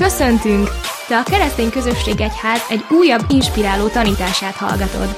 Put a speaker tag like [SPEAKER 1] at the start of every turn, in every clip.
[SPEAKER 1] Köszöntünk! Te a Keresztény Közösség Egyház egy újabb inspiráló tanítását hallgatod.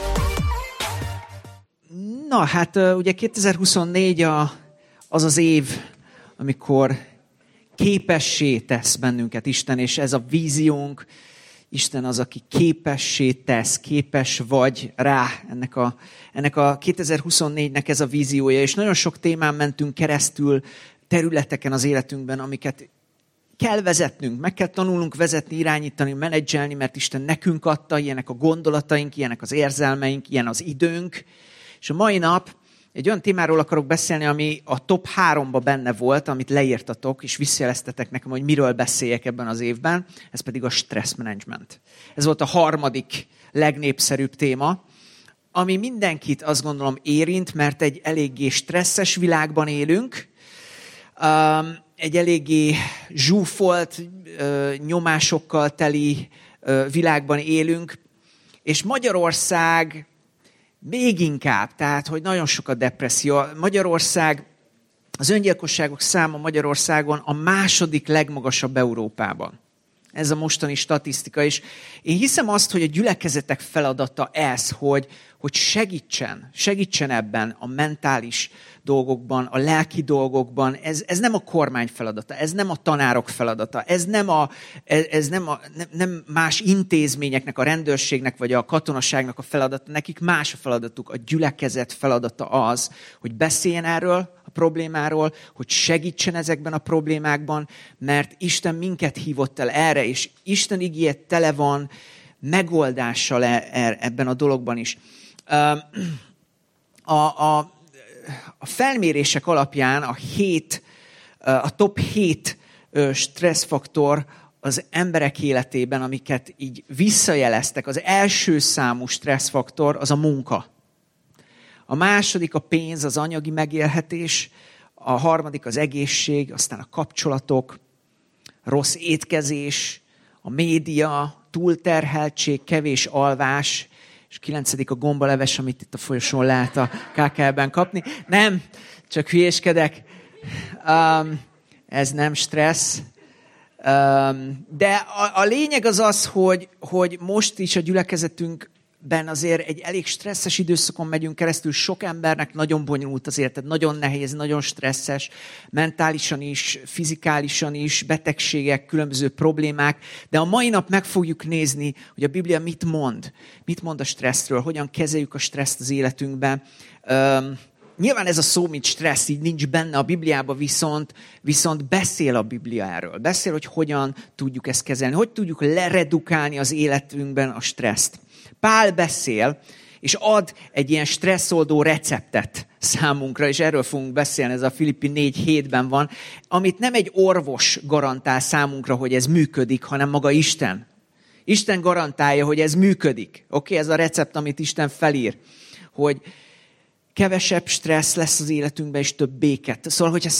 [SPEAKER 2] Na, hát ugye 2024 az az év, amikor képessé tesz bennünket Isten, és ez a víziónk. Isten az, aki képessé tesz, képes vagy rá. Ennek a 2024-nek ez a víziója, és nagyon sok témán mentünk keresztül területeken az életünkben, amiket kell vezetnünk, meg kell tanulnunk vezetni, irányítani, menedzselni, mert Isten nekünk adta, ilyenek a gondolataink, ilyenek az érzelmeink, ilyen az időnk. És a mai nap egy olyan témáról akarok beszélni, ami a top 3-ba benne volt, amit leírtatok, és visszajeleztetek nekem, hogy miről beszéljek ebben az évben. Ez pedig a stressz management. Ez volt a harmadik legnépszerűbb téma, ami mindenkit azt gondolom érint, mert egy eléggé stresszes világban élünk, egy eléggé zsúfolt, nyomásokkal teli világban élünk, és Magyarország még inkább, tehát, hogy nagyon sok a depresszió. Magyarország, az öngyilkosságok száma Magyarországon a második legmagasabb Európában. Ez a mostani statisztika, és én hiszem azt, hogy a gyülekezetek feladata ez, hogy segítsen ebben a mentális dolgokban, a lelki dolgokban. Ez nem a kormány feladata, ez nem a tanárok feladata, ez nem más intézményeknek, a rendőrségnek vagy a katonaságnak a feladata. Nekik más a feladatuk. A gyülekezet feladata az, hogy beszéljen erről a problémáról, hogy segítsen ezekben a problémákban, mert Isten minket hívott el erre, és Isten igéje tele van megoldással ebben a dologban is. A felmérések alapján a top 7 stresszfaktor az emberek életében, amiket így visszajeleztek, az első számú stresszfaktor az a munka. A második a pénz, az anyagi megélhetés, a harmadik az egészség, aztán a kapcsolatok, rossz étkezés, a média, túlterheltség, kevés alvás, és 9. a gombaleves, amit itt a folyosón lehet a KKL-ben kapni. Nem, csak hülyéskedek. Ez nem stressz. De a lényeg az, hogy most is a gyülekezetünkben azért egy elég stresszes időszakon megyünk keresztül. Sok embernek nagyon bonyolult az életed, nagyon nehéz, nagyon stresszes, mentálisan is, fizikálisan is, betegségek, különböző problémák. De a mai nap meg fogjuk nézni, hogy a Biblia mit mond. Mit mond a stresszről, hogyan kezeljük a stresszt az életünkben. Nyilván ez a szó, mint stressz, így nincs benne a Bibliában, viszont beszél a Biblia erről. Beszél, hogy hogyan tudjuk ezt kezelni, hogy tudjuk leredukálni az életünkben a stresszt. Pál beszél, és ad egy ilyen stresszoldó receptet számunkra, és erről fogunk beszélni, ez a Filippi 4:7-ben van, amit nem egy orvos garantál számunkra, hogy ez működik, hanem maga Isten. Isten garantálja, hogy ez működik. Oké, ez a recept, amit Isten felír, hogy kevesebb stressz lesz az életünkben, és több béket. Szóval, hogyha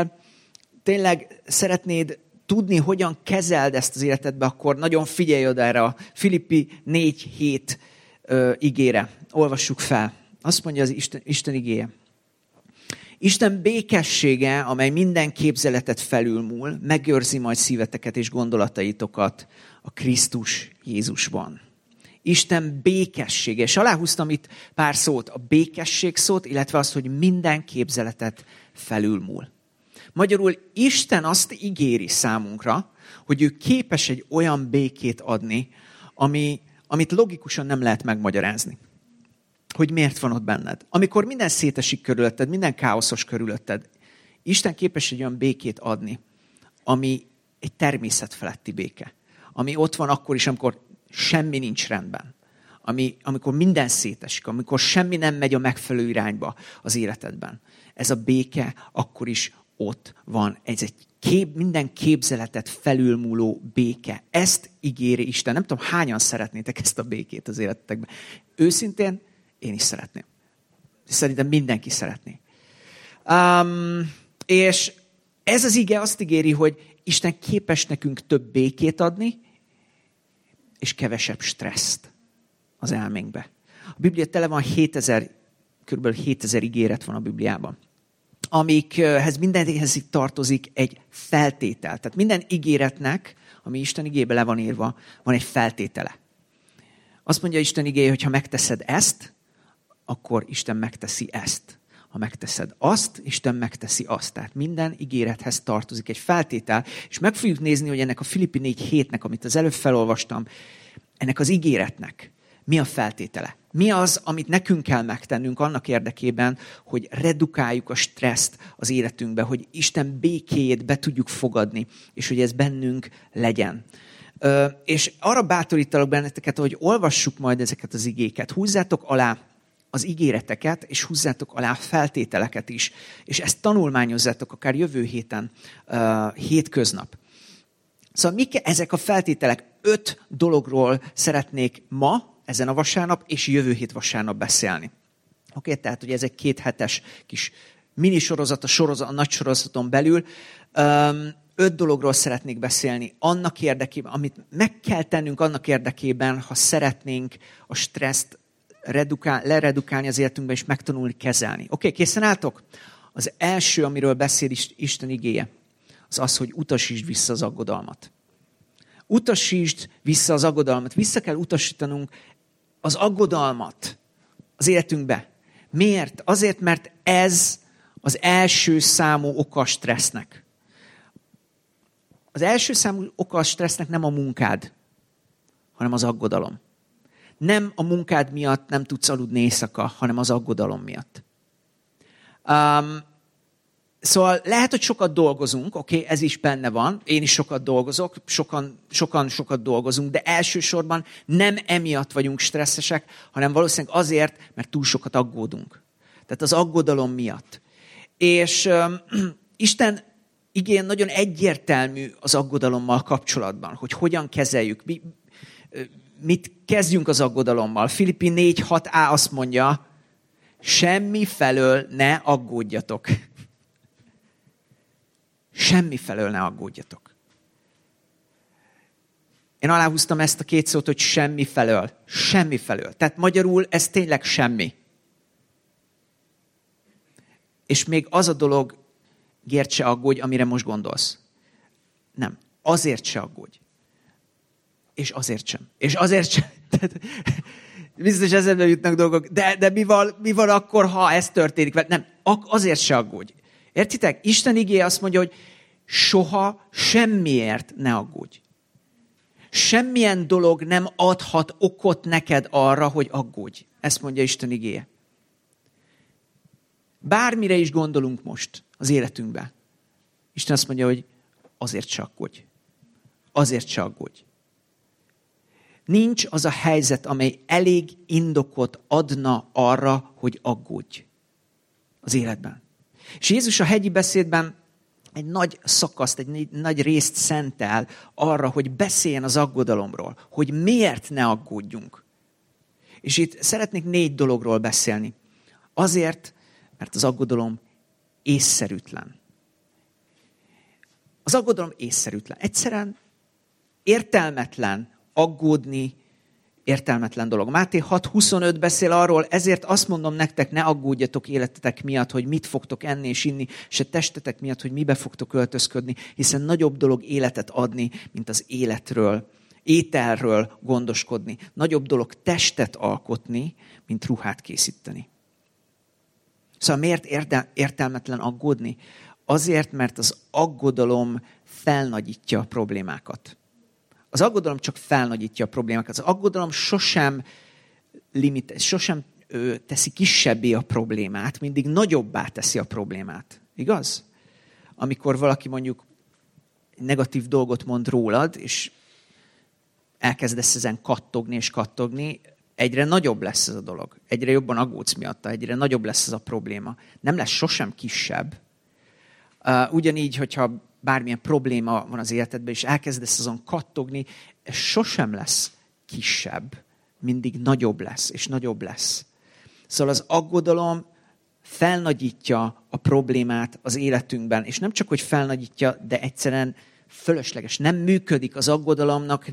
[SPEAKER 2] szeretnéd tudni, hogyan kezeld ezt az életedbe, akkor nagyon figyelj oda erre a Filippi 4:7 igére. Olvassuk fel. Azt mondja az Isten igéje. Isten békessége, amely minden képzeletet felülmúl, megőrzi majd szíveteket és gondolataitokat a Krisztus Jézusban. Isten békessége. És aláhúztam itt pár szót, a békesség szót, illetve azt, hogy minden képzeletet felülmúl. Magyarul Isten azt ígéri számunkra, hogy ő képes egy olyan békét adni, amit logikusan nem lehet megmagyarázni. Hogy miért van ott benned. Amikor minden szétesik körülötted, minden káoszos körülötted, Isten képes egy olyan békét adni, ami egy természetfeletti béke. Ami ott van akkor is, amikor semmi nincs rendben. Amikor minden szétesik, amikor semmi nem megy a megfelelő irányba az életedben. Ez a béke akkor is ott van. Ez egy minden képzeletet felülmúló béke. Ezt ígéri Isten. Nem tudom, hányan szeretnétek ezt a békét az életetekben. Őszintén, én is szeretném. Szerintem mindenki szeretné. És ez az ige azt ígéri, hogy Isten képes nekünk több békét adni, és kevesebb stresszt az elménkbe. A Biblia tele van kb. 7000 ígéret van a Bibliában, amikhez mindenhez tartozik egy feltétel. Tehát minden ígéretnek, ami Isten igébe le van írva, van egy feltétele. Azt mondja Isten igéje, hogy ha megteszed ezt, akkor Isten megteszi ezt. Ha megteszed azt, Isten megteszi azt. Tehát minden ígérethez tartozik egy feltétel, és meg fogjuk nézni, hogy ennek a Filippi 4:7-nek, amit az előbb felolvastam, ennek az ígéretnek mi a feltétele? Mi az, amit nekünk kell megtennünk annak érdekében, hogy redukáljuk a stresszt az életünkbe, hogy Isten békéjét be tudjuk fogadni, és hogy ez bennünk legyen. És arra bátorítalak benneteket, hogy olvassuk majd ezeket az igéket. Húzzátok alá az ígéreteket, és húzzátok alá feltételeket is. És ezt tanulmányozzátok akár jövő héten, hétköznap. Szóval mik ezek a feltételek? 5 dologról szeretnék ma, ezen a vasárnap, és jövő hét vasárnap beszélni. Oké, tehát ugye ez egy 2 hetes kis minisorozat, a nagy sorozaton belül. 5 dologról szeretnék beszélni, annak érdekében, amit meg kell tennünk annak érdekében, ha szeretnénk a stresszt leredukálni az életünkben, és megtanulni kezelni. Oké, készen álltok? Az első, amiről beszél Isten igéje, az az, hogy utasítsd vissza az aggodalmat. Utasítsd vissza az aggodalmat. Vissza kell utasítanunk az aggodalmat az életünkbe. Miért? Azért, mert ez az első számú oka a stressznek. Az első számú oka a stressznek nem a munkád, hanem az aggodalom. Nem a munkád miatt nem tudsz aludni éjszaka, hanem az aggodalom miatt. Szóval lehet, hogy sokat dolgozunk, oké, ez is benne van, én is sokat dolgozok, sokat dolgozunk, de elsősorban nem emiatt vagyunk stresszesek, hanem valószínűleg azért, mert túl sokat aggódunk. Tehát az aggodalom miatt. És Isten igén nagyon egyértelmű az aggodalommal kapcsolatban, hogy hogyan kezeljük, mit kezdjünk az aggodalommal. Filippi 4:6a azt mondja, semmi felől ne aggódjatok. Semmi felől ne aggódjatok. Én aláhúztam ezt a 2 szót, hogy semmi felől. Semmi felől. Tehát magyarul ez tényleg semmi. És még az a dolog, Gért, se aggódj, amire most gondolsz. Nem. Azért se aggódj. És azért sem. És azért sem. Biztos eszembe jutnak dolgok. De mi van akkor, ha ez történik? Nem. Azért se aggódj. Értitek? Isten igéje azt mondja, hogy soha semmiért ne aggódj. Semmilyen dolog nem adhat okot neked arra, hogy aggódj. Ezt mondja Isten igéje. Bármire is gondolunk most az életünkben. Isten azt mondja, hogy azért se aggódj. Azért se aggódj. Nincs az a helyzet, amely elég indokot adna arra, hogy aggódj az életben. És Jézus a hegyi beszédben egy nagy szakaszt, egy nagy részt szentel arra, hogy beszéljen az aggodalomról, hogy miért ne aggódjunk. És itt szeretnék 4 dologról beszélni. Azért, mert az aggodalom észszerűtlen. Az aggodalom észszerűtlen. Egyszerűen értelmetlen aggódni, értelmetlen dolog. Máté 6:25 beszél arról, ezért azt mondom nektek, ne aggódjatok életetek miatt, hogy mit fogtok enni és inni, se testetek miatt, hogy mibe fogtok öltözködni, hiszen nagyobb dolog életet adni, mint az életről, ételről gondoskodni. Nagyobb dolog testet alkotni, mint ruhát készíteni. Szóval miért értelmetlen aggódni? Azért, mert az aggodalom felnagyítja a problémákat. Az aggodalom csak felnagyítja a problémákat. Az aggodalom sosem teszi kisebbé a problémát, mindig nagyobbá teszi a problémát. Igaz? Amikor valaki mondjuk negatív dolgot mond rólad, és elkezdesz ezen kattogni, egyre nagyobb lesz ez a dolog. Egyre jobban aggódsz miatta, egyre nagyobb lesz ez a probléma. Nem lesz sosem kisebb. Ugyanígy, hogyha bármilyen probléma van az életedben, és elkezdesz azon kattogni, ez sosem lesz kisebb. Mindig nagyobb lesz, és nagyobb lesz. Szóval az aggodalom felnagyítja a problémát az életünkben, és nem csak, hogy felnagyítja, de egyszerűen fölösleges. Nem működik az aggodalomnak,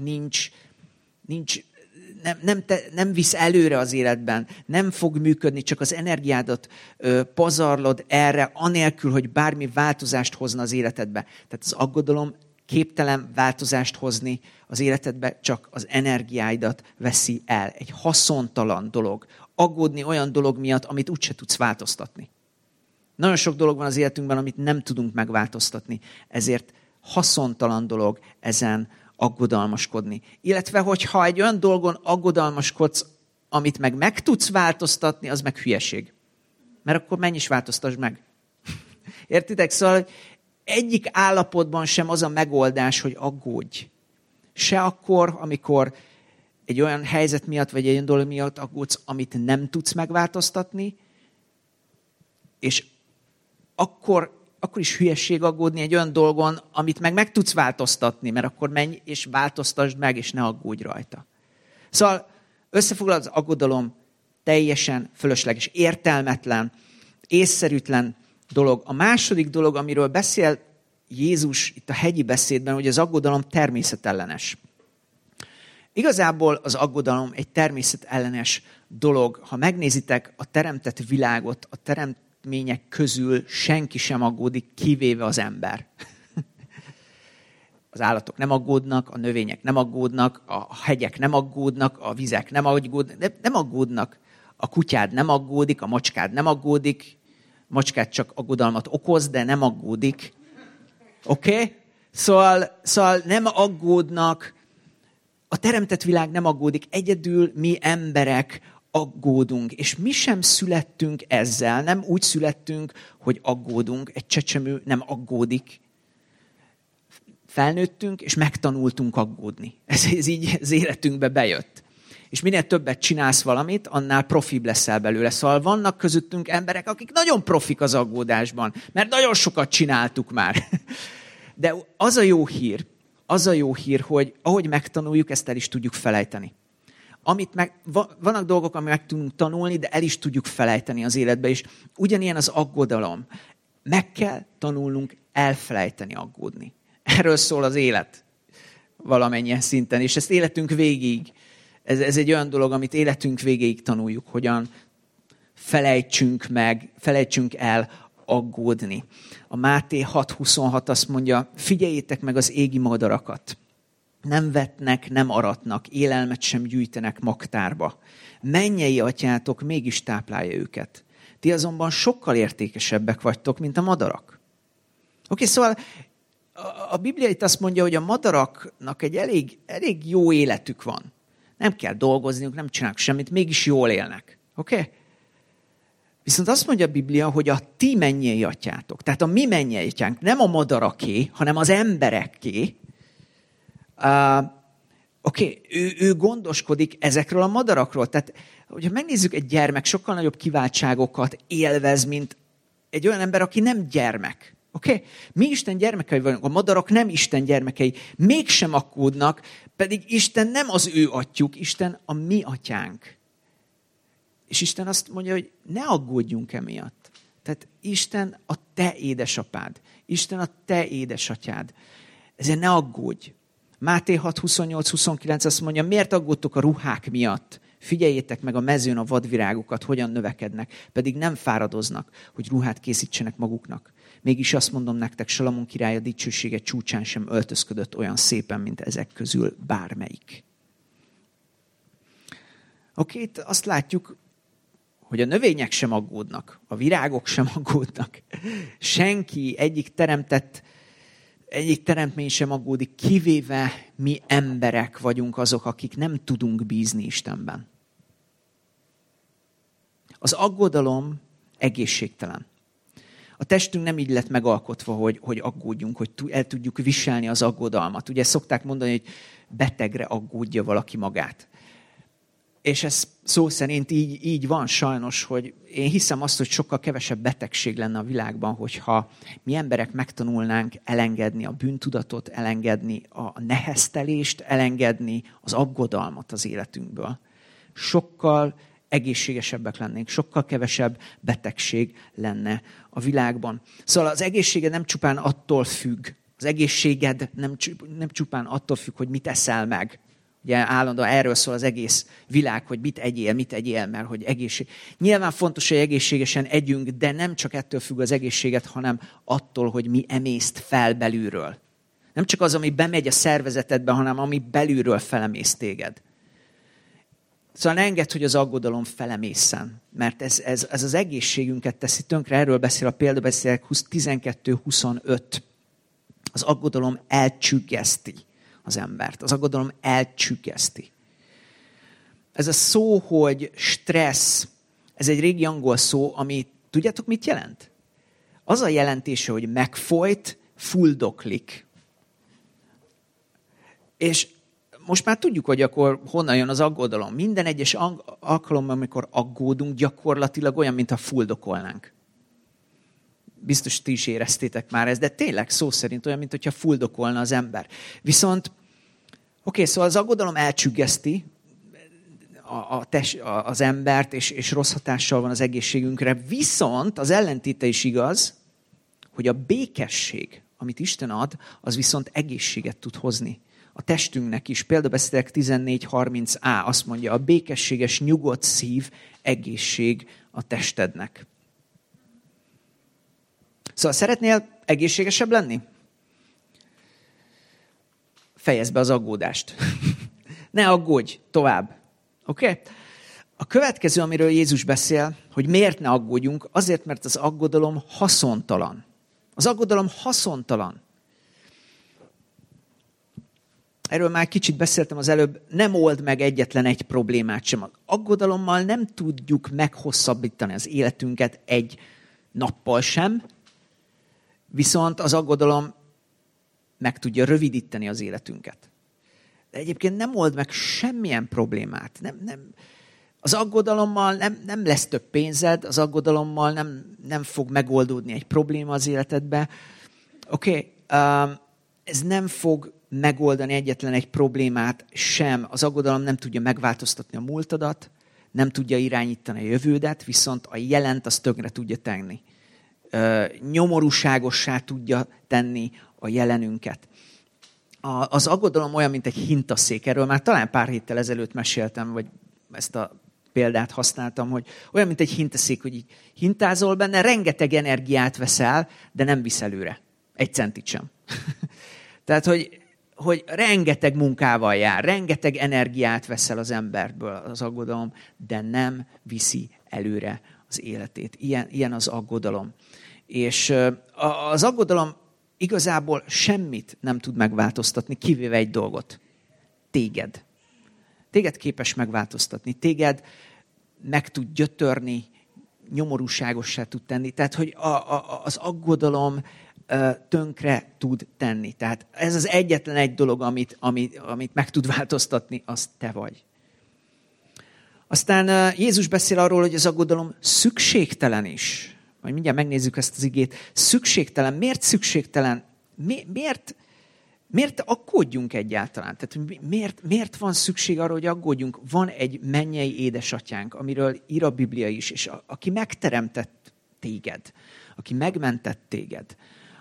[SPEAKER 2] nem visz előre az életben, nem fog működni, csak az energiádat pazarlod erre, anélkül, hogy bármi változást hozna az életedbe. Tehát az aggodalom képtelen változást hozni az életedbe, csak az energiáidat veszi el. Egy haszontalan dolog. Aggódni olyan dolog miatt, amit úgyse tudsz változtatni. Nagyon sok dolog van az életünkben, amit nem tudunk megváltoztatni. Ezért haszontalan dolog ezen aggodalmaskodni. Illetve, hogyha egy olyan dolgon aggodalmaskodsz, amit meg tudsz változtatni, az meg hülyeség. Mert akkor menj is változtasd meg. Értitek? Szóval egyik állapotban sem az a megoldás, hogy aggódj. Se akkor, amikor egy olyan helyzet miatt, vagy egy olyan dolog miatt aggódsz, amit nem tudsz megváltoztatni, és akkor is hülyesség aggódni egy olyan dolgon, amit meg tudsz változtatni, mert akkor menj és változtasd meg, és ne aggódj rajta. Szóval összefoglalva, az aggodalom teljesen fölösleges, értelmetlen, észszerűtlen dolog. A második dolog, amiről beszél Jézus itt a hegyi beszédben, hogy az aggodalom természetellenes. Igazából az aggodalom egy természetellenes dolog. Ha megnézitek a teremtett világot, a teremtmények közül senki sem aggódik, kivéve az ember. Az állatok nem aggódnak, a növények nem aggódnak, a hegyek nem aggódnak, a vizek nem aggódnak, nem aggódnak. A kutyád nem aggódik, a macskád nem aggódik, a macskád csak aggodalmat okoz, de nem aggódik. Oké? Szóval nem aggódnak, a teremtett világ nem aggódik, egyedül mi emberek aggódunk, és mi sem születtünk ezzel, nem úgy születtünk, hogy aggódunk, egy csecsemő nem aggódik. Felnőttünk, és megtanultunk aggódni. Ez így az életünkbe bejött. És minél többet csinálsz valamit, annál profibb leszel belőle. Szóval vannak közöttünk emberek, akik nagyon profik az aggódásban, mert nagyon sokat csináltuk már. De az a jó hír, hogy ahogy megtanuljuk, ezt el is tudjuk felejteni. Vannak dolgok, amit meg tudunk tanulni, de el is tudjuk felejteni az életbe, és ugyanilyen az aggodalom. Meg kell tanulnunk elfelejteni aggódni. Erről szól az élet valamennyien szinten, és ezt életünk végig. Ez egy olyan dolog, amit életünk végéig tanuljuk, hogyan felejtsünk el aggódni. A Máté 6.26 azt mondja, figyeljétek meg az égi madarakat. Nem vetnek, nem aratnak, élelmet sem gyűjtenek magtárba. Mennyei atyátok mégis táplálja őket. Ti azonban sokkal értékesebbek vagytok, mint a madarak. Oké, szóval a Biblia itt azt mondja, hogy a madaraknak egy elég jó életük van. Nem kell dolgozniuk, nem csinálnak semmit, mégis jól élnek. Oké? Viszont azt mondja a Biblia, hogy a ti mennyei atyátok, tehát a mi mennyei atyánk, nem a madaraké, hanem az embereké, ő gondoskodik ezekről a madarakról. Tehát, hogyha megnézzük, egy gyermek sokkal nagyobb kiváltságokat élvez, mint egy olyan ember, aki nem gyermek. Mi Isten gyermekei vagyunk, a madarak nem Isten gyermekei, mégsem aggódnak, pedig Isten nem az ő atyjuk, Isten a mi atyánk. És Isten azt mondja, hogy ne aggódjunk emiatt. Tehát Isten a te édesapád, Isten a te édesatyád. Ezért ne aggódj. Máté 6.28-29 azt mondja, miért aggódtok a ruhák miatt? Figyeljétek meg a mezőn a vadvirágokat, hogyan növekednek, pedig nem fáradoznak, hogy ruhát készítsenek maguknak. Mégis azt mondom nektek, Salamon király a dicsősége csúcsán sem öltözködött olyan szépen, mint ezek közül bármelyik. Itt azt látjuk, hogy a növények sem aggódnak, a virágok sem aggódnak. Senki, egyik teremtmény sem aggódik, kivéve mi emberek vagyunk azok, akik nem tudunk bízni Istenben. Az aggodalom egészségtelen. A testünk nem így lett megalkotva, hogy aggódjunk, hogy el tudjuk viselni az aggodalmat. Ugye szokták mondani, hogy betegre aggódja valaki magát. És ez szó szerint így van sajnos, hogy én hiszem azt, hogy sokkal kevesebb betegség lenne a világban, hogyha mi emberek megtanulnánk elengedni a bűntudatot, elengedni a neheztelést, elengedni az aggodalmat az életünkből. Sokkal egészségesebbek lennénk, sokkal kevesebb betegség lenne a világban. Szóval az egészséged nem csupán attól függ, nem csupán attól függ, hogy mit eszel meg. Ugye állandóan erről szól az egész világ, hogy mit egyél, mert hogy egészség. Nyilván fontos, hogy egészségesen együnk, de nem csak ettől függ az egészséget, hanem attól, hogy mi emészt fel belülről. Nem csak az, ami bemegy a szervezetedbe, hanem ami belülről felemész téged. Szóval ne engedd, hogy az aggodalom felemészen, mert ez az egészségünket teszi tönkre. Erről beszél a példabeszélek 12-25. Az aggodalom elcsüggeszti az embert. Az aggodalom elcsüggeszti. Ez a szó, hogy stressz, ez egy régi angol szó, ami tudjátok, mit jelent? Az a jelentése, hogy megfojt, fuldoklik. És most már tudjuk, hogy akkor honnan jön az aggodalom. Minden egyes alkalommal, amikor aggódunk, gyakorlatilag olyan, mintha fuldokolnánk. Biztos ti is éreztétek már ezt, de tényleg szó szerint olyan, mintha fuldokolna az ember. Viszont, szóval az aggodalom elcsüggeszti az embert, és rossz hatással van az egészségünkre. Viszont az ellentéte is igaz, hogy a békesség, amit Isten ad, az viszont egészséget tud hozni. A testünknek is. Példabeszélek 14.30a azt mondja, a békességes, nyugodt szív egészség a testednek. Szóval szeretnél egészségesebb lenni? Fejezd be az aggódást. Ne aggódj tovább. Oké? A következő, amiről Jézus beszél, hogy miért ne aggódjunk, azért, mert az aggodalom haszontalan. Az aggodalom haszontalan. Erről már kicsit beszéltem az előbb, nem old meg egyetlen egy problémát sem. Az aggodalommal nem tudjuk meghosszabbítani az életünket egy nappal sem, viszont az aggodalom meg tudja rövidíteni az életünket. De egyébként nem old meg semmilyen problémát. Az aggodalommal nem lesz több pénzed, az aggodalommal nem fog megoldódni egy probléma az életedbe. Ez nem fog megoldani egyetlen egy problémát sem. Az aggodalom nem tudja megváltoztatni a múltadat, nem tudja irányítani a jövődet, viszont a jelent azt tönkre tudja tenni. Nyomorúságossá tudja tenni a jelenünket. Az aggodalom olyan, mint egy hintaszék. Erről már talán pár héttel ezelőtt meséltem, vagy ezt a példát használtam, hogy olyan, mint egy hintaszék, hogy így hintázol benne, rengeteg energiát veszel, de nem visz előre. Egy centit sem. Tehát, hogy rengeteg munkával jár, rengeteg energiát veszel az emberből az aggodalom, de nem viszi előre az életét. Ilyen az aggodalom. És az aggodalom igazából semmit nem tud megváltoztatni, kivéve egy dolgot. Téged. Téged képes megváltoztatni. Téged meg tud gyötörni, nyomorúságossá tud tenni. Tehát, hogy az aggodalom tönkre tud tenni. Tehát ez az egyetlen egy dolog, amit meg tud változtatni, az te vagy. Aztán Jézus beszél arról, hogy az aggodalom szükségtelen is. Majd mindjárt megnézzük ezt az igét. Szükségtelen. Miért szükségtelen? Miért aggódjunk egyáltalán? Tehát miért van szükség arra, hogy aggódjunk? Van egy mennyei édesatyánk, amiről ír a Biblia is, és aki megteremtett téged, aki megmentett téged,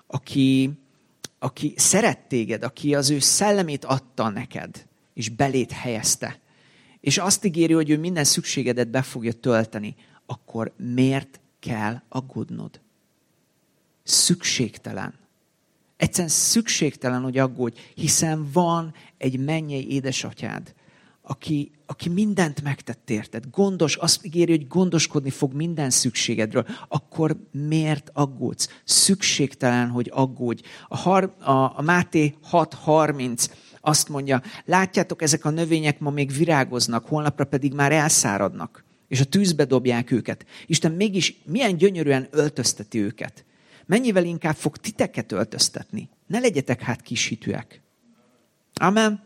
[SPEAKER 2] aki szeret téged, aki az ő szellemét adta neked, és belét helyezte, és azt ígéri, hogy ő minden szükségedet be fogja tölteni, akkor miért kell aggódnod? Szükségtelen. Egyszerűen szükségtelen, hogy aggódj, hiszen van egy mennyei édesatyád, aki mindent megtett érted. Azt ígéri, hogy gondoskodni fog minden szükségedről. Akkor miért aggódsz? Szükségtelen, hogy aggódj. A Máté 6.30 azt mondja, látjátok, ezek a növények ma még virágoznak, holnapra pedig már elszáradnak, és a tűzbe dobják őket. Isten mégis milyen gyönyörűen öltözteti őket. Mennyivel inkább fog titeket öltöztetni. Ne legyetek hát kishitűek. Amen.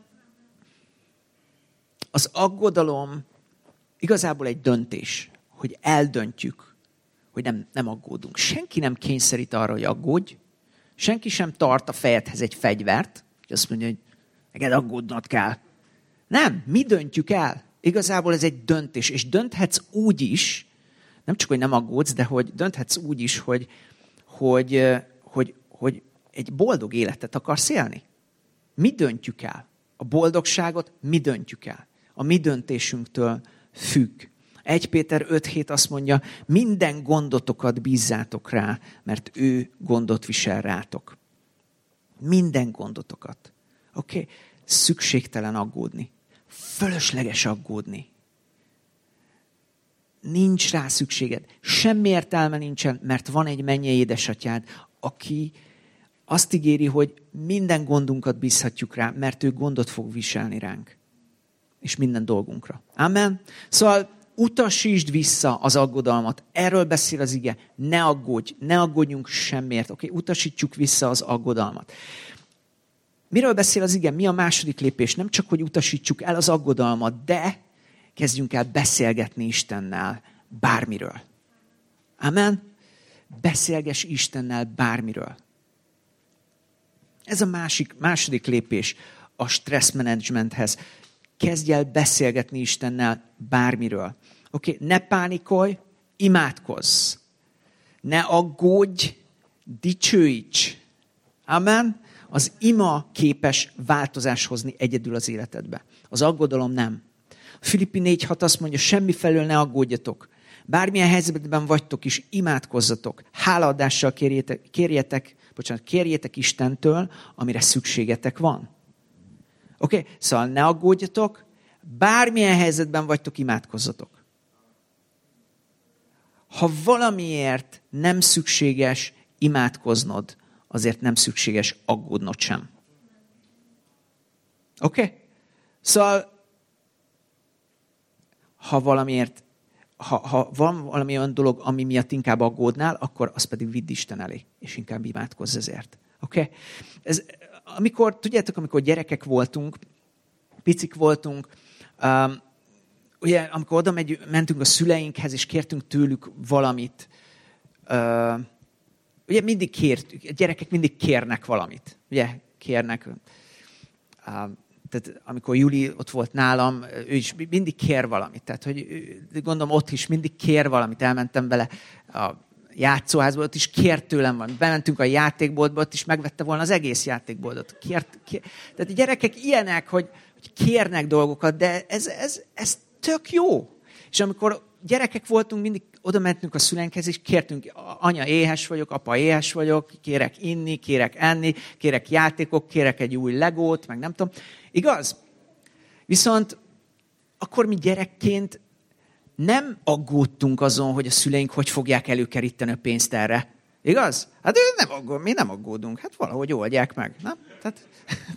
[SPEAKER 2] Az aggodalom igazából egy döntés, hogy eldöntjük, hogy nem aggódunk. Senki nem kényszerít arra, hogy aggódj. Senki sem tart a fejedhez egy fegyvert, hogy azt mondja, hogy neked aggódnod kell. Nem, mi döntjük el. Igazából ez egy döntés, és dönthetsz úgy is, nem csak, hogy nem aggódsz, de hogy dönthetsz úgy is, hogy egy boldog életet akarsz élni. Mi döntjük el? A boldogságot mi döntjük el? A mi döntésünktől függ. 1 Péter 5.7 azt mondja, minden gondotokat bízzátok rá, mert ő gondot visel rátok. Minden gondotokat. Oké? Szükségtelen aggódni. Fölösleges aggódni. Nincs rá szükséged. Semmi értelme nincsen, mert van egy mennyei édesatyád, aki azt ígéri, hogy minden gondunkat bízhatjuk rá, mert ő gondot fog viselni ránk. És minden dolgunkra. Amen? Szóval utasítsd vissza az aggodalmat. Erről beszél az ige. Ne aggódj, ne aggódjunk semmiért. Oké? Utasítsuk vissza az aggodalmat. Miről beszél az ige? Mi a második lépés? Nem csak, hogy utasítsuk el az aggodalmat, de kezdjünk el beszélgetni Istennel bármiről. Amen? Beszélgess Istennel bármiről. Ez a második lépés a stresszmenedzsmenthez. Kezdj el beszélgetni Istennel bármiről. Oké? Ne pánikolj, imádkozz. Ne aggódj, dicsőíts. Amen? Az ima képes változást hozni egyedül az életedbe. Az aggodalom nem. Filippi 4.6 azt mondja, semmifelől ne aggódjatok. Bármilyen helyzetben vagytok is, imádkozzatok. Hálaadással kérjétek Istentől, amire szükségetek van. Oké? Szóval ne aggódjatok, bármilyen helyzetben vagytok, imádkozzatok. Ha valamiért nem szükséges imádkoznod, azért nem szükséges aggódnod sem. Oké? Szóval, ha van valami olyan dolog, ami miatt inkább aggódnál, akkor azt pedig vidd Isten elé, és inkább imádkozz ezért. Oké? Tudjátok, amikor gyerekek voltunk, picik voltunk, ugye, amikor oda mentünk a szüleinkhez, és kértünk tőlük valamit, ugye a gyerekek mindig kérnek valamit. Ugye, kérnek. Tehát amikor Juli ott volt nálam, ő is mindig kér valamit. Tehát, hogy gondolom ott is mindig kér valamit. Elmentem vele a játszóházba, ott is kért tőlem van. Bementünk a játékboltba, ott is megvette volna az egész játékboltot. Tehát a gyerekek ilyenek, hogy kérnek dolgokat, de ez tök jó. És amikor gyerekek voltunk, mindig oda mentünk a szüleinkhez, és kértünk, anya, éhes vagyok, apa, éhes vagyok, kérek inni, kérek enni, kérek játékok, kérek egy új legót, meg nem tudom. Igaz? Viszont akkor mi gyerekként nem aggódtunk azon, hogy a szüleink hogy fogják előkeríteni a pénzt erre. Igaz? Hát mi nem aggódunk. Hát valahogy oldják meg. Nem? Tehát,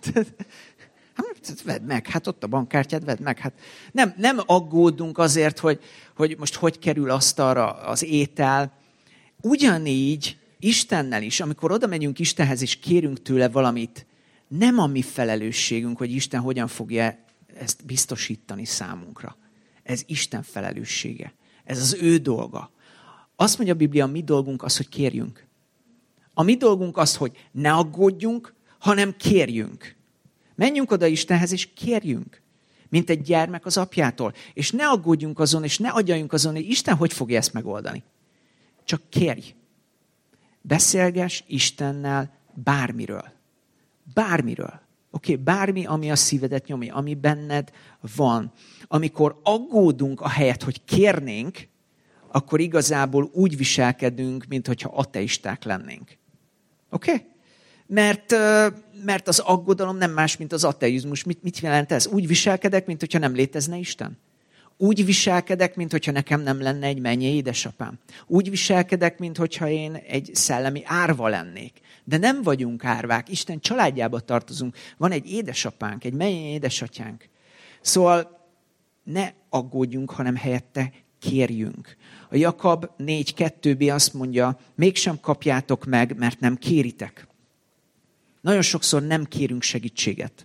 [SPEAKER 2] vedd meg, hát ott a bankkártyád, vedd meg. Hát nem aggódunk azért, hogy most hogy kerül asztalra az étel. Ugyanígy Istennel is, amikor oda megyünk Istenhez és kérünk tőle valamit, nem a mi felelősségünk, hogy Isten hogyan fogja ezt biztosítani számunkra. Ez Isten felelőssége. Ez az ő dolga. Azt mondja a Biblia, a mi dolgunk az, hogy kérjünk. A mi dolgunk az, hogy ne aggódjunk, hanem kérjünk. Menjünk oda Istenhez, és kérjünk, mint egy gyermek az apjától. És ne aggódjunk azon, és ne agyaljunk azon, hogy Isten hogy fogja ezt megoldani. Csak kérj. Beszélgess Istennel bármiről. Bármiről. Oké, bármi, ami a szívedet nyomja, ami benned van. Amikor aggódunk ahelyett, hogy kérnénk, akkor igazából úgy viselkedünk, mintha ateisták lennénk. Oké? Mert az aggodalom nem más, mint az ateizmus. Mit jelent ez? Úgy viselkedek, mintha nem létezne Isten. Úgy viselkedek, mintha nekem nem lenne egy mennyei édesapám. Úgy viselkedek, mintha én egy szellemi árva lennék. De nem vagyunk árvák. Isten családjába tartozunk. Van egy édesapánk, egy mennyei édesatyánk. Szóval ne aggódjunk, hanem helyette kérjünk. A Jakab 4.2b azt mondja, mégsem kapjátok meg, mert nem kéritek. Nagyon sokszor nem kérünk segítséget.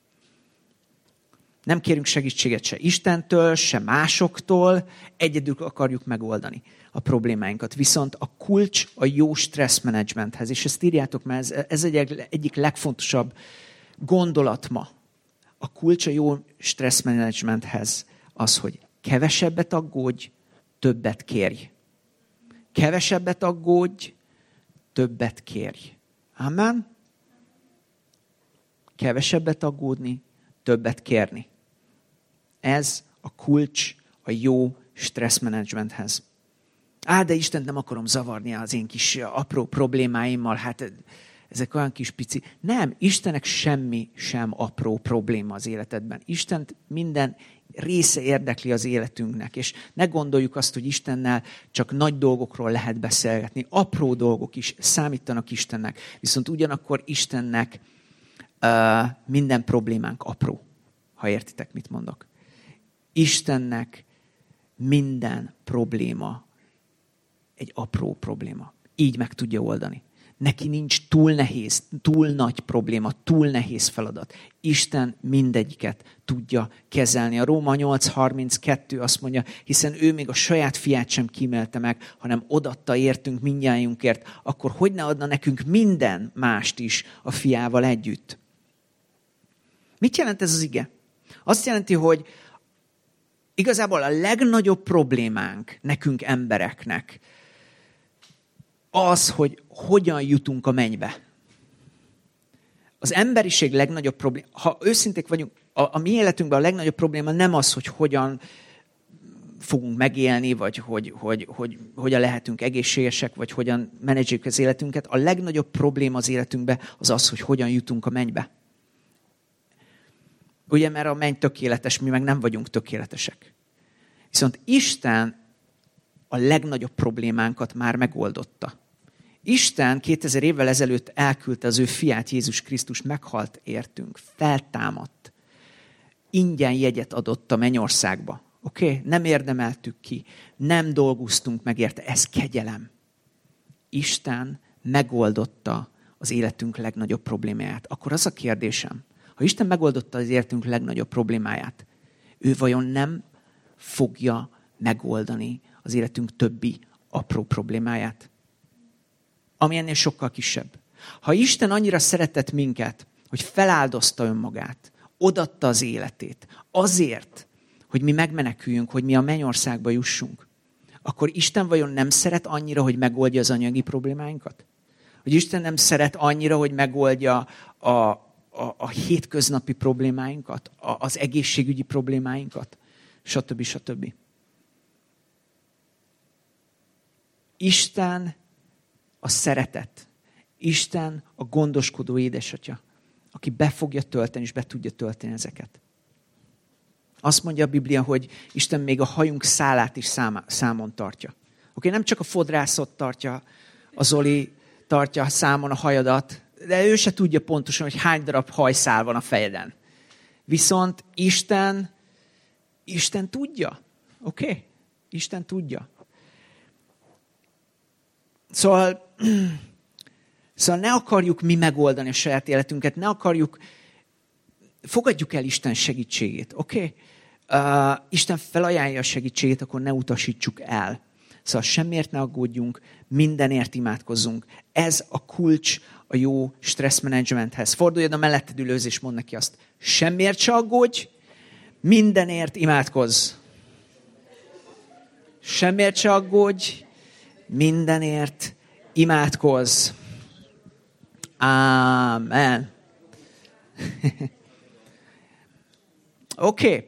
[SPEAKER 2] Nem kérünk segítséget se Istentől, se másoktól, egyedül akarjuk megoldani a problémáinkat. Viszont a kulcs a jó stresszmenedzsmenthez, és ezt írjátok, mert ez egyik legfontosabb gondolat ma. A kulcs a jó stresszmenedzsmenthez az, hogy kevesebbet aggódj, többet kérj. Kevesebbet aggódj, többet kérj. Amen? Kevesebbet aggódni, többet kérni. Ez a kulcs a jó stresszmenedzsmenthez. De Istent nem akarom zavarni az én kis apró problémáimmal. Hát ezek olyan kis pici. Nem, Istennek semmi sem apró probléma az életedben. Istent minden része érdekli az életünknek, és ne gondoljuk azt, hogy Istennel csak nagy dolgokról lehet beszélgetni. Apró dolgok is számítanak Istennek, viszont ugyanakkor Istennek minden problémánk apró, ha értitek, mit mondok. Istennek minden probléma egy apró probléma. Így meg tudja oldani. Neki nincs túl nehéz, túl nagy probléma, túl nehéz feladat. Isten mindegyiket tudja kezelni. A Róma 8:32 azt mondja, hiszen ő még a saját fiát sem kímélte meg, hanem odatta értünk mindnyájunkért, akkor hogy ne adna nekünk minden mást is a fiával együtt? Mit jelent ez az ige? Azt jelenti, hogy igazából a legnagyobb problémánk nekünk embereknek az, hogy hogyan jutunk a mennybe. Az emberiség legnagyobb probléma, ha őszinték vagyunk, a mi életünkben a legnagyobb probléma nem az, hogy hogyan fogunk megélni, vagy hogy hogyan lehetünk egészségesek, vagy hogyan menedzseljük az életünket. A legnagyobb probléma az életünkben az az, hogy hogyan jutunk a mennybe. Ugye, mert a menny tökéletes, mi meg nem vagyunk tökéletesek. Viszont Isten a legnagyobb problémánkat már megoldotta. Isten 2000 évvel ezelőtt elküldte az ő fiát, Jézus Krisztus, meghalt értünk, feltámadt. Ingyen jegyet adott a mennyországba. Oké? Nem érdemeltük ki, nem dolgoztunk meg érte, ez kegyelem. Isten megoldotta az életünk legnagyobb problémáját. Akkor az a kérdésem, ha Isten megoldotta az életünk legnagyobb problémáját, ő vajon nem fogja megoldani az életünk többi apró problémáját? Ami ennél sokkal kisebb. Ha Isten annyira szeretett minket, hogy feláldozta önmagát, odatta az életét, azért, hogy mi megmeneküljünk, hogy mi a mennyországba jussunk, akkor Isten vajon nem szeret annyira, hogy megoldja az anyagi problémáinkat? Hogy Isten nem szeret annyira, hogy megoldja a hétköznapi problémáinkat, az egészségügyi problémáinkat, stb. Stb. Isten a szeretet. Isten a gondoskodó édesatya, aki be fogja tölteni, és be tudja tölteni ezeket. Azt mondja a Biblia, hogy Isten még a hajunk szálát is számon tartja. Oké, nem csak a fodrászot tartja, a Zoli tartja számon a hajadat, de ő se tudja pontosan, hogy hány darab hajszál van a fejeden. Viszont Isten tudja. Oké? Isten tudja. Szóval ne akarjuk mi megoldani a saját életünket, fogadjuk el Isten segítségét, oké? Isten felajánlja a segítségét, akkor ne utasítsuk el. Szóval semmiért ne aggódjunk, mindenért imádkozzunk. Ez a kulcs a jó stresszmenedzsmenthez. Forduljad a melletted ülőhöz, és mondd neki azt. Semmiért se aggódj, mindenért imádkozz. Semmiért se aggódj, mindenért imádkozz. Ámen. Oké.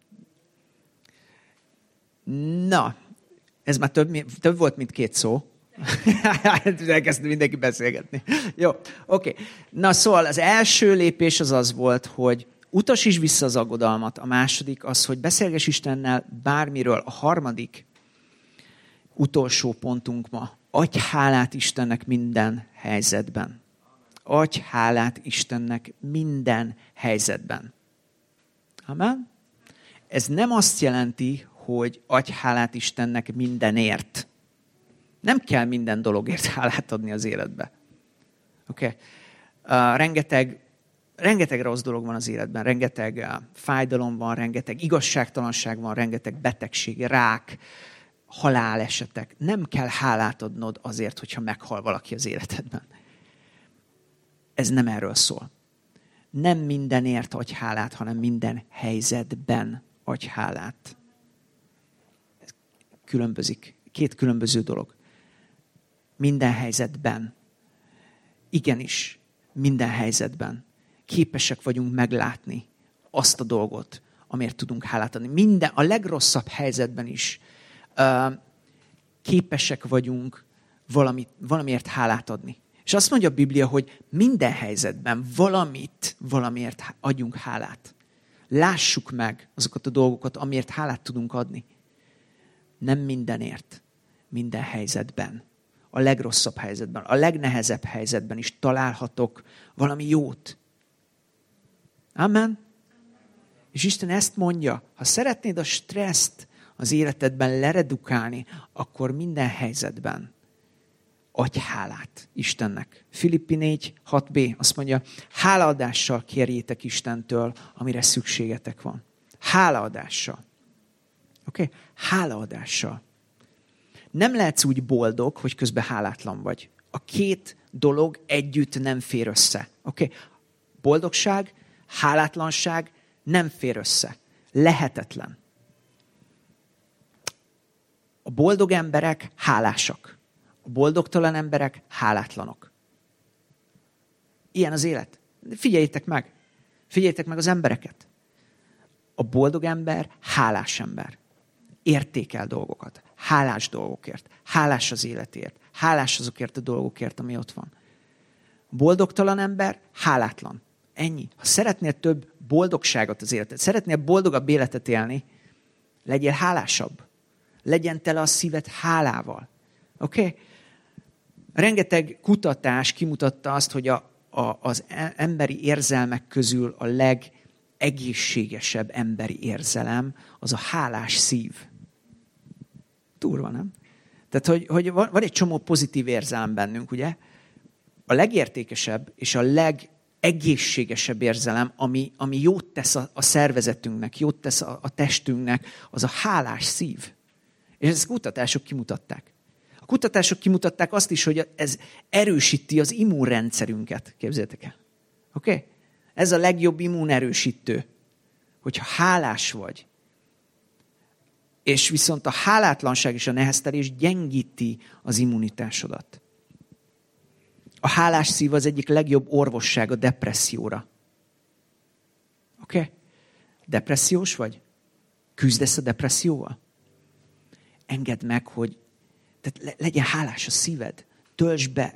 [SPEAKER 2] Na, ez már több volt, mint 2 szó. Elkezdett mindenki beszélgetni. Jó, oké. Na szóval az első lépés az volt, hogy utasíts vissza az aggodalmat. A második az, hogy beszélgess Istennel bármiről. A harmadik, utolsó pontunk ma. Adj hálát Istennek minden helyzetben. Adj hálát Istennek minden helyzetben. Amen? Ez nem azt jelenti, hogy adj hálát Istennek mindenért. Nem kell minden dologért hálát adni az életbe. Oké? Rengeteg rossz dolog van az életben, rengeteg fájdalom van, rengeteg igazságtalanság van, rengeteg betegség, rák, halálesetek. Nem kell hálát adnod azért, hogyha meghal valaki az életedben. Ez nem erről szól. Nem mindenért adj hálát, hanem minden helyzetben adj hálát. Ez különbözik. 2 különböző dolog. Minden helyzetben. Igenis, minden helyzetben. Képesek vagyunk meglátni azt a dolgot, amiért tudunk hálát adni. A legrosszabb helyzetben is képesek vagyunk valamiért hálát adni. És azt mondja a Biblia, hogy minden helyzetben valamiért adjunk hálát. Lássuk meg azokat a dolgokat, amiért hálát tudunk adni. Nem mindenért, minden helyzetben. A legrosszabb helyzetben, a legnehezebb helyzetben is találhatok valami jót. Amen? És Isten ezt mondja, ha szeretnéd a stresszt az életedben leredukálni, akkor minden helyzetben adj hálát Istennek. Filippi 4:6b azt mondja, hálaadással kérjétek Istentől, amire szükségetek van. Hálaadással. Oké? Hálaadással. Nem lehetsz úgy boldog, hogy közben hálátlan vagy. A két dolog együtt nem fér össze. Oké? Boldogság, hálátlanság nem fér össze. Lehetetlen. A boldog emberek hálásak. A boldogtalan emberek hálátlanok. Ilyen az élet. Figyeljétek meg. Figyeljétek meg az embereket. A boldog ember hálás ember. Értékel dolgokat. Hálás dolgokért. Hálás az életért. Hálás azokért a dolgokért, ami ott van. A boldogtalan ember hálátlan. Ennyi. Ha szeretnél több boldogságot az életed, szeretnél boldogabb életet élni, legyél hálásabb. Legyen tele a szíved hálával. Oké? Rengeteg kutatás kimutatta azt, hogy az emberi érzelmek közül a legegészségesebb emberi érzelem az a hálás szív. Durva, nem? Tehát, hogy van egy csomó pozitív érzelem bennünk, ugye? A legértékesebb és a legegészségesebb érzelem, ami jót tesz a szervezetünknek, jót tesz a testünknek, az a hálás szív. És ezt kutatások kimutatták. A kutatások kimutatták azt is, hogy ez erősíti az immunrendszerünket. Képzeljétek el. Oké? Ez a legjobb immunerősítő, hogyha hálás vagy. És viszont a hálátlanság és a neheztelés gyengíti az immunitásodat. A hálás szív az egyik legjobb orvosság a depresszióra. Oké? Depressziós vagy? Küzdesz a depresszióval? Engedd meg, hogy legyen hálás a szíved. Töltsd be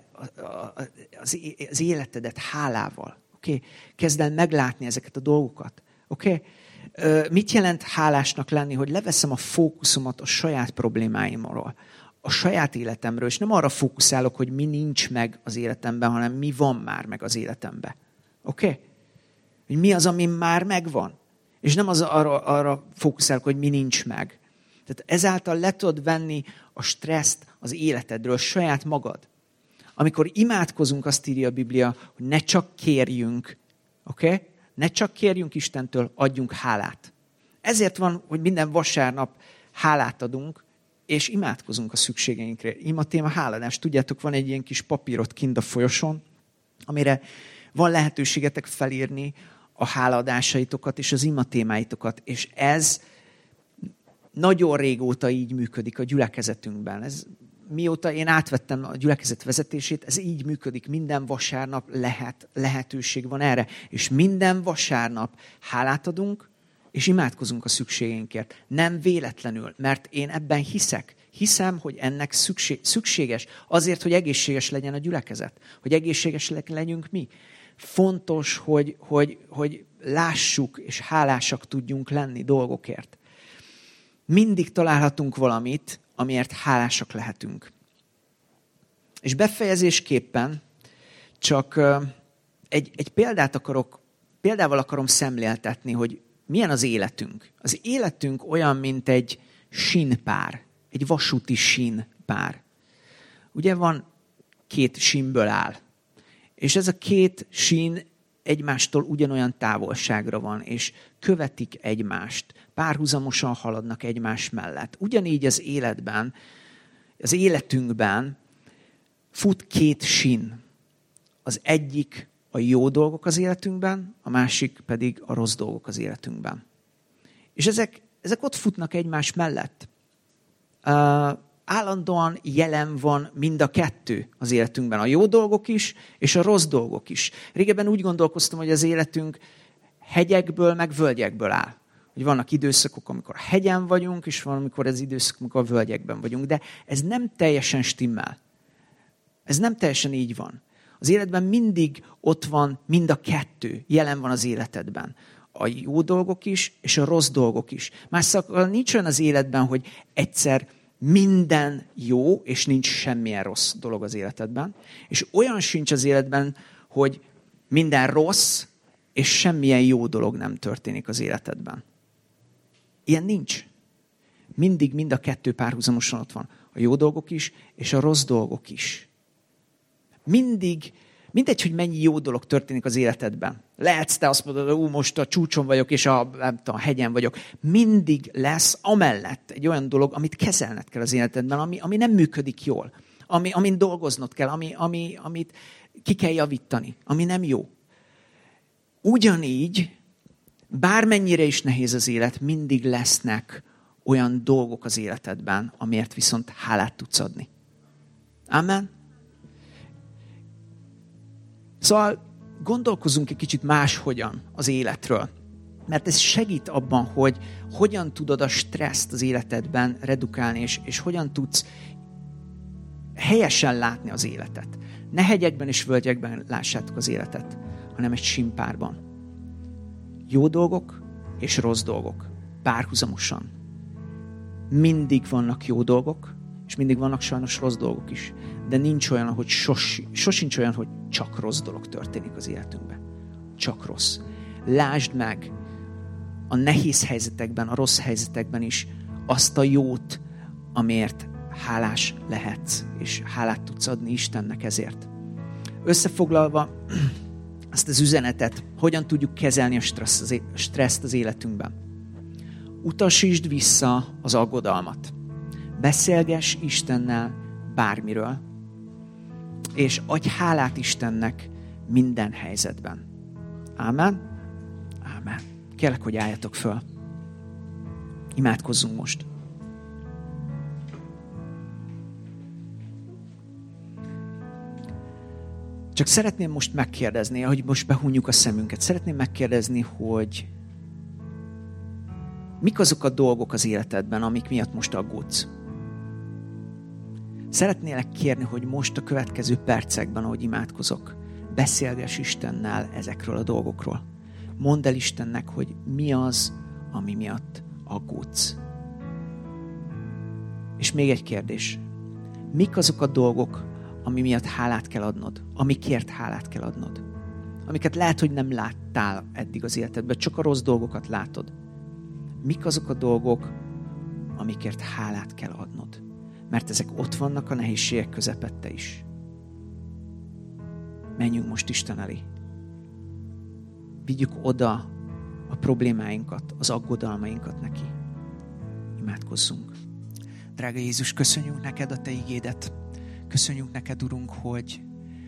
[SPEAKER 2] az életedet hálával. Oké? Kezd el meglátni ezeket a dolgokat. Oké? Mit jelent hálásnak lenni, hogy leveszem a fókuszomat a saját problémáimról, a saját életemről, és nem arra fókuszálok, hogy mi nincs meg az életemben, hanem mi van már meg az életemben. Oké? Hogy mi az, ami már megvan. És nem arra fókuszálok, hogy mi nincs meg. Tehát ezáltal le tudod venni a stresszt az életedről, saját magad. Amikor imádkozunk, azt írja a Biblia, hogy ne csak kérjünk, oké? Ne csak kérjünk Istentől, adjunk hálát. Ezért van, hogy minden vasárnap hálát adunk, és imádkozunk a szükségeinkre. Ima téma háladás. Tudjátok, van egy ilyen kis papírot kint a folyosón, amire van lehetőségetek felírni a hálaadásaitokat és az ima témáitokat. És ez nagyon régóta így működik a gyülekezetünkben. Mióta én átvettem a gyülekezet vezetését, ez így működik. Minden vasárnap lehetőség van erre. És minden vasárnap hálát adunk, és imádkozunk a szükségeinkért. Nem véletlenül, mert én ebben hiszek. Hiszem, hogy ennek szükséges azért, hogy egészséges legyen a gyülekezet. Hogy egészségesek legyünk mi. Fontos, hogy lássuk és hálásak tudjunk lenni dolgokért. Mindig találhatunk valamit, amiért hálásak lehetünk. És befejezésképpen csak egy példával akarom szemléltetni, hogy milyen az életünk. Az életünk olyan, mint egy sínpár, egy vasúti sínpár. Ugye van 2 sínből áll. És ez a 2 sín egymástól ugyanolyan távolságra van, és követik egymást. Párhuzamosan haladnak egymás mellett. Ugyanígy az életben, az életünkben fut 2 sín. Az egyik a jó dolgok az életünkben, a másik pedig a rossz dolgok az életünkben. És ezek ott futnak egymás mellett. Állandóan jelen van mind a 2 az életünkben. A jó dolgok is, és a rossz dolgok is. Régebben úgy gondolkoztam, hogy az életünk hegyekből, meg völgyekből áll. Hogy vannak időszakok, amikor hegyen vagyunk, és van, amikor ez időszak, amikor a völgyekben vagyunk. De ez nem teljesen stimmel. Ez nem teljesen így van. Az életben mindig ott van mind a kettő, jelen van az életedben. A jó dolgok is, és a rossz dolgok is. Más szóval nincs olyan az életben, hogy egyszer minden jó, és nincs semmilyen rossz dolog az életedben. És olyan sincs az életben, hogy minden rossz, és semmilyen jó dolog nem történik az életedben. Ilyen nincs. Mindig mind a kettő párhuzamosan ott van. A jó dolgok is, és a rossz dolgok is. Mindegy, hogy mennyi jó dolog történik az életedben. Lehetsz te azt mondod, most a csúcson vagyok, és a hegyen vagyok. Mindig lesz amellett egy olyan dolog, amit kezelned kell az életedben, ami nem működik jól. Amin dolgoznod kell, amit ki kell javítani, ami nem jó. Ugyanígy, bármennyire is nehéz az élet, mindig lesznek olyan dolgok az életedben, amiért viszont hálát tudsz adni. Amen? Szóval gondolkozzunk egy kicsit máshogyan az életről. Mert ez segít abban, hogy hogyan tudod a stresszt az életedben redukálni, és hogyan tudsz helyesen látni az életet. Ne hegyekben és völgyekben lássátok az életet, hanem egy simpárban. Jó dolgok és rossz dolgok. Párhuzamosan. Mindig vannak jó dolgok, és mindig vannak sajnos rossz dolgok is. De nincs olyan, hogy sosincs olyan, hogy csak rossz dolog történik az életünkben. Csak rossz. Lásd meg a nehéz helyzetekben, a rossz helyzetekben is azt a jót, amiért hálás lehetsz, és hálát tudsz adni Istennek ezért. Összefoglalva ezt az üzenetet, hogyan tudjuk kezelni a stresszt az életünkben. Utasítsd vissza az aggodalmat. Beszélgess Istennel bármiről, és adj hálát Istennek minden helyzetben. Ámen? Ámen. Kérlek, hogy álljatok föl. Imádkozzunk most. Csak szeretném most megkérdezni, ahogy most behunjuk a szemünket, szeretném megkérdezni, hogy mik azok a dolgok az életedben, amik miatt most aggódsz? Szeretnélek kérni, hogy most a következő percekben, ahogy imádkozok, beszélgess Istennel ezekről a dolgokról. Mondd el Istennek, hogy mi az, ami miatt aggódsz. És még egy kérdés. Mik azok a dolgok, ami miatt hálát kell adnod? Amikért hálát kell adnod? Amiket lehet, hogy nem láttál eddig az életedben, csak a rossz dolgokat látod. Mik azok a dolgok, amikért hálát kell adnod? Mert ezek ott vannak a nehézségek közepette is. Menjünk most Isten elé. Vigyük oda a problémáinkat, az aggodalmainkat neki. Imádkozzunk. Drága Jézus, köszönjük neked a te igédet. Köszönjük neked, Urunk, hogy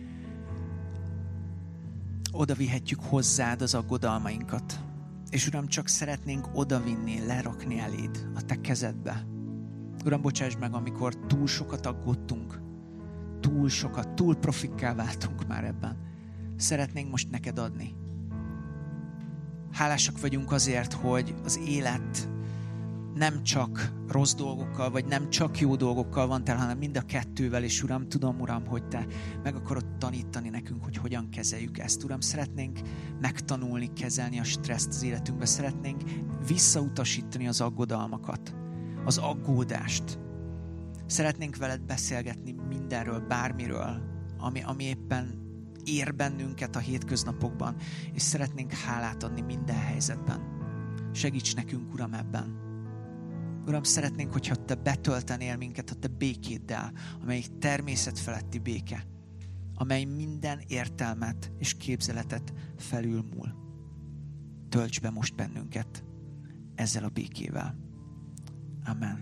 [SPEAKER 2] oda vihetjük hozzád az aggodalmainkat. És Uram, csak szeretnénk odavinni, lerakni eléd a te kezedbe. Uram, bocsáss meg, amikor túl sokat aggódtunk, túl profikká váltunk már ebben. Szeretnénk most neked adni. Hálásak vagyunk azért, hogy az élet nem csak rossz dolgokkal, vagy nem csak jó dolgokkal van tele, hanem mind a kettővel, és Uram, tudom, Uram, hogy te meg akarod tanítani nekünk, hogy hogyan kezeljük ezt. Uram, szeretnénk megtanulni, kezelni a stresszt az életünkbe, szeretnénk visszautasítani az aggodalmakat, az aggódást. Szeretnénk veled beszélgetni mindenről, bármiről, ami éppen ér bennünket a hétköznapokban, és szeretnénk hálát adni minden helyzetben. Segíts nekünk, Uram, ebben. Uram, szeretnénk, hogyha te betöltenél minket a te békéddel, amelyik természet feletti béke, amely minden értelmet és képzeletet felülmúl. Tölts be most bennünket ezzel a békével. Amen.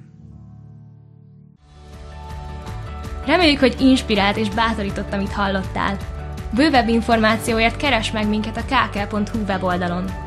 [SPEAKER 1] Reméljük, hogy inspirált és bátorított, amit hallottál. Bővebb információért keresd meg minket a kk.hu weboldalon.